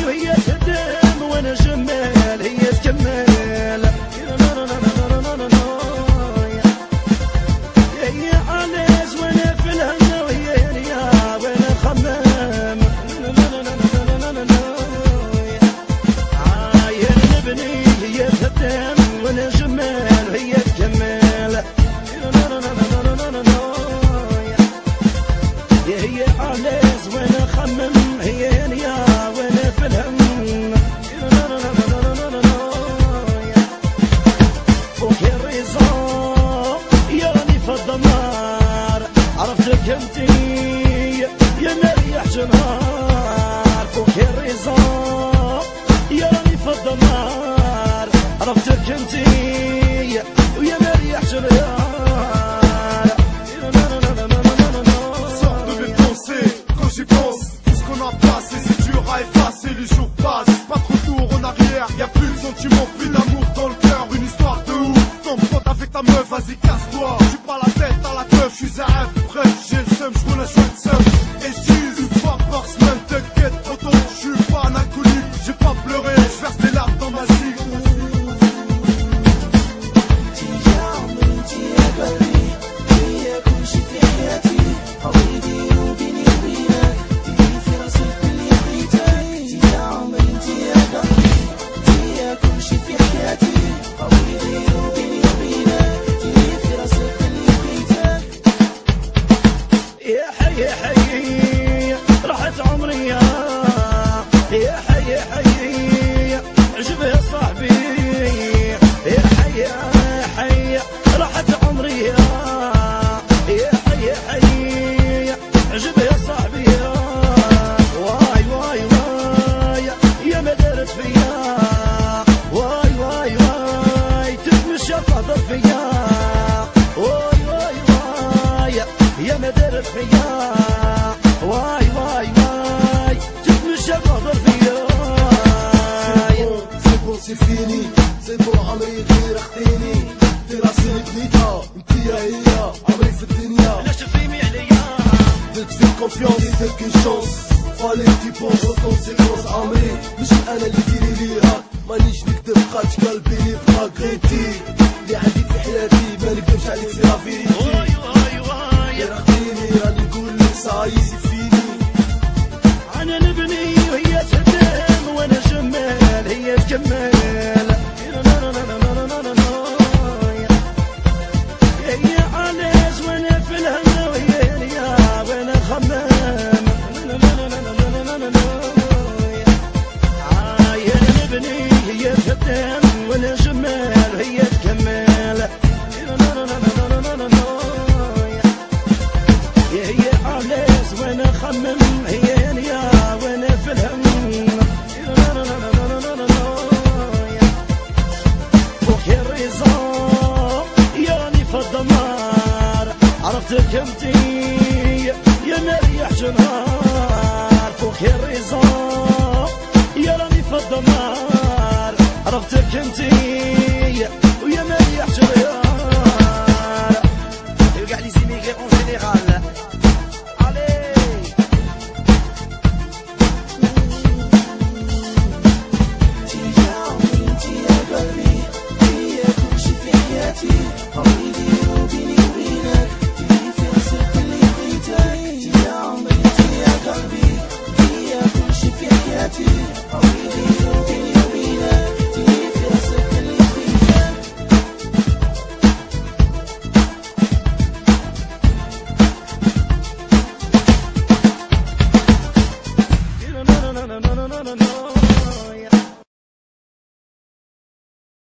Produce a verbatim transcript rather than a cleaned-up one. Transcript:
وهي تهدم وانا جمال هي تكمل. هي عالز وانا في الهنا وهي هنيا وانا خمام. عاين نبني هي تهدم وانا جمال هي تكمل. هي عالز وانا خمم هي هنيا وانا في الهم. فوق الرضا يراني في الدمار عرفتك انتي يا مريح جنهار. فوق الرضا يراني في الدمار عرفتك انتي ويا مريح جنهار. J'y pense, tout ce qu'on a passé c'est dur à effacer. Les jours passent, pas de retour en arrière. Y'a plus de sentiments, plus d'amour dans le cœur. Une histoire de ouf, ton pote avec ta meuf, vas-y casse-toi. J'suis pas la tête à la teuf, j'suis un rêve. Bref, j'ai le seum, j'roule un chouette seum. Et j'dis une fois par semaine, t'inquiète, autant j'suis pas un alcoolique. J'ai pas pleuré, j'verse des larmes dans ma zig. يا حي حي راحت عمري يا حي حي عجبه صاحبي. يا حي حي راحت عمري يا حي حي عجبه صاحبي. واي واي واي يا ما دارت فيا. واي واي واي تتمشى تهضر فيا. واي واي واي يا ما دارت فيا. واي واي واي تتمشى تهضر فيا. سي بون سي فيني سي بون عمري غير اختيني. انتي راسي بنيتها انتي هي عمري في الدنيا. علاش تفهمي عليا درت فيك كونفيونس ديتك كي شونس فالي تي بونس او كونسيكونس. عمري مش انا اللي ديري ليها مانيش نكذب بقات قلبي لي بقا كريتي. اللي عندي في حياتي ما نكذبش عليك في لا فيريتي. واي واي واي غير اختيني راني نقول لك صاي سي فيني. انا نبني وهي تهدم وانا جمال هي تكمل. هي عالز وانا في الهنا وهي هنيا وانا خمام. عاين نبني هي تهدم وانا جمال هي تكمل. هي عالز وانا خمم هي هنيا وانا في الهم. فوق الرضا يراني في الدمار عرفتك انتي يا مريح جنهار. فوق الرضا يراني في الدمار عرفتك انتي